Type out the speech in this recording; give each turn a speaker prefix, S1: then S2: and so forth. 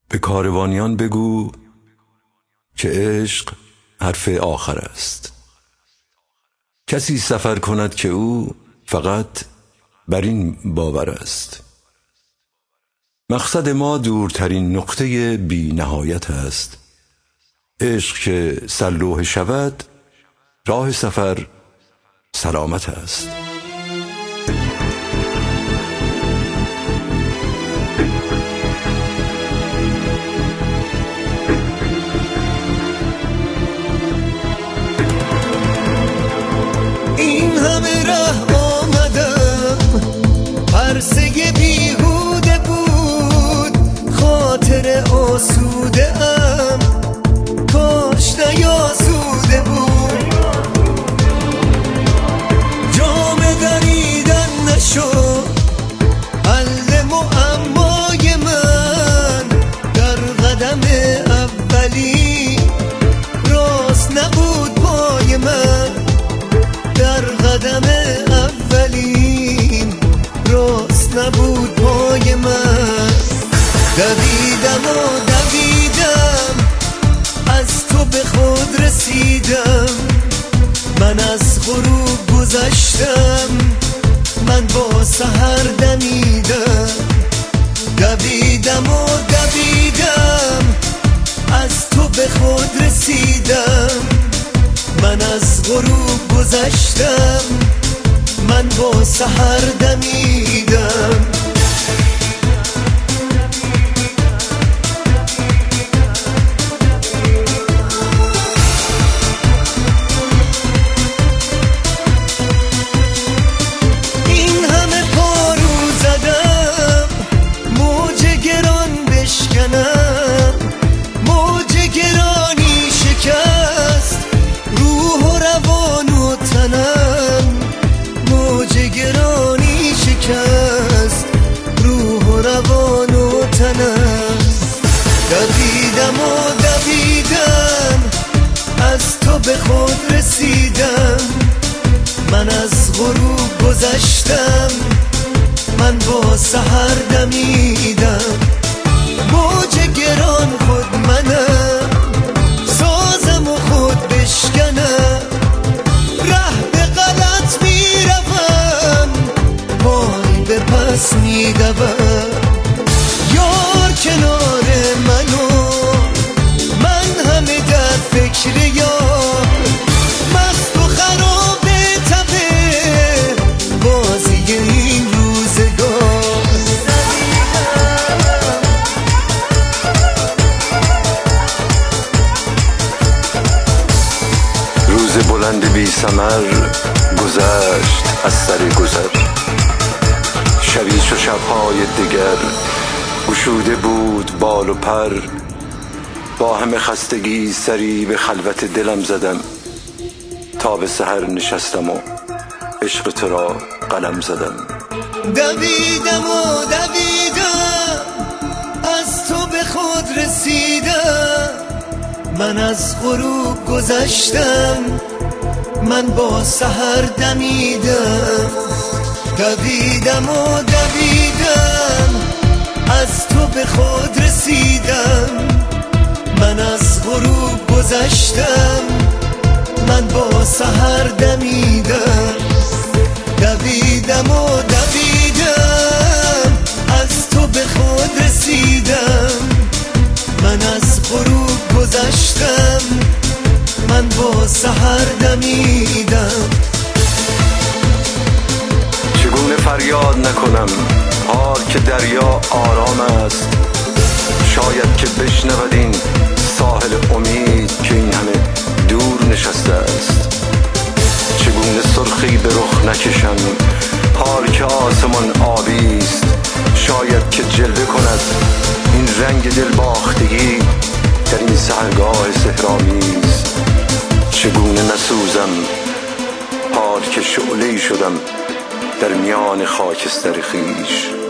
S1: به کاروانیان بگو که عشق حرف آخر است. کسی سفر کند که او فقط بر این باور است. مقصد ما دورترین نقطه بی نهایت است. عشق که سرلوح شود، راه سفر سلامت است.
S2: این همه ره آمدم، عرصه بیهوده بود، خاطر آسوده ام کاش نیاسوده بود. جام دریدن نشد حل معمای من، در قدم اولی راست نبود پای من، در قدم اولین راست نبود پای من. دویدم و دویدم از تو به خود رسیدم، من از غروب گذشتم، من با سحر دمیدم. دویدم و دویدم از تو به خود رسیدم، من از غروب گذشتم، من با سحر دمیدم. این همه پارو زدم موج گران بشکنم، موج گرانی شکست روح و روان و تنم، موج گرانی شکست روح و روان و تنم. دویدم و دویدم از تو به خود رسیدم، من از غروب گذشتم، من با سحر دمیدم. موج گران خود منم، سازم و خود بشکنم، ره به غلط میروم، پای به پس میدوم. یار کنار منو، من همه در فکر یار، مست و خراب تبه بازی این روزگار.
S1: روز بلند بی ثمر گذشت از سر گذر، شبی چو شبهای دگر گشوده بود بال و پر. با همه خستگی سری به خلوت دلم زدم، تا به سحر نشستم و عشق تو را قلم زدم.
S2: دویدم و دویدم از تو به خود رسیدم، من از غروب گذشتم، من با سحر دمیدم. دویدم و دویدم از تو به خود رسیدم، من از غروب گذشتم، من با سحر دمیدم. دویدم و دویدم از تو به خود رسیدم، من از غروب گذشتم، من با سحر دمیدم.
S1: چگونه فریاد نکنم حال که دریا آرام است، شاید که بشنود این ساحل امید که این همه دور نشسته است. چگونه سرخی به رخ نکشم حال که آسمان آبی است، شاید که جلوه کند این رنگ دلباختگی در این سحرگاه سحرآمیز. چگونه نسوزم حال که شعله‌ای شدم در میان خاکستر خویش.